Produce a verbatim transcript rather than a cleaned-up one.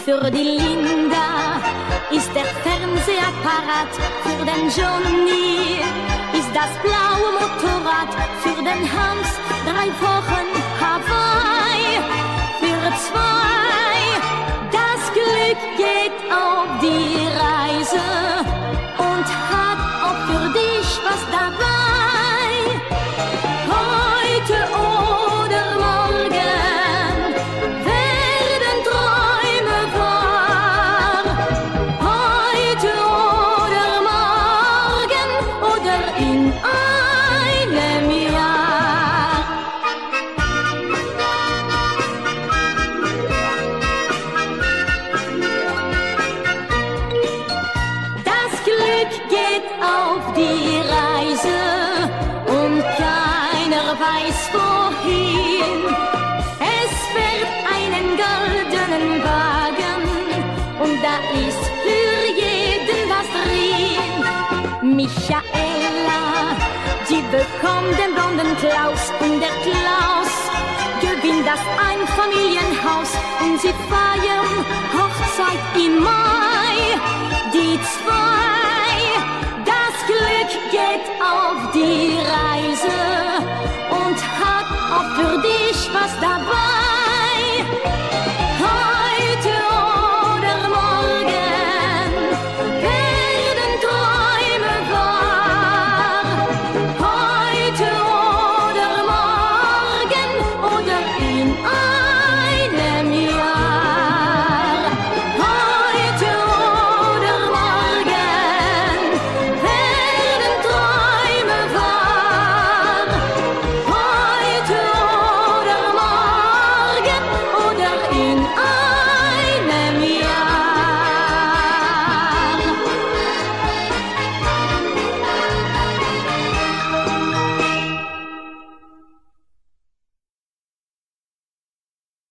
Für die Linda ist der Fernsehapparat, für den Johnny ist das blaue Motorrad, für den Hans drei Wochen Hawaii, für zwei das Glück geht auf die Reise und hat auch für dich was dabei. Heute oder morgen werden Träume wahr. Heute oder morgen oder in einem Jahr. Das Glück geht auf die Reise und keiner weiß wohin. Es fährt einen goldenen Wagen und da ist für jeden was drin. Michaela, die bekommt den blonden Klaus und der Klaus gewinnt das Einfamilienhaus und sie feiern Hochzeit im Mai. Die zwei, das Glück geht auf die Reise und hat auch für dich was dabei.